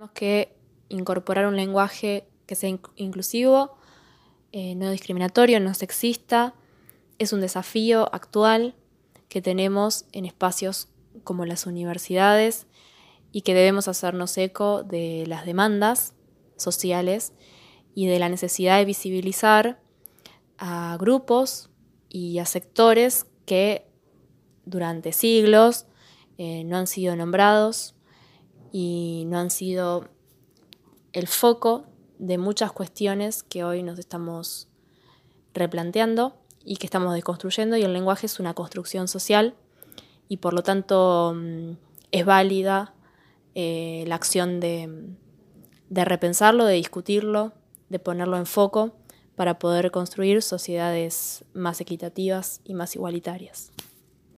que incorporar un lenguaje que sea inclusivo, no discriminatorio, no sexista. Es un desafío actual que tenemos en espacios como las universidades y que debemos hacernos eco de las demandas sociales y de la necesidad de visibilizar a grupos y a sectores que durante siglos no han sido nombrados y no han sido el foco de muchas cuestiones que hoy nos estamos replanteando y que estamos deconstruyendo, y el lenguaje es una construcción social y por lo tanto es válida la acción de repensarlo, de discutirlo, de ponerlo en foco para poder construir sociedades más equitativas y más igualitarias.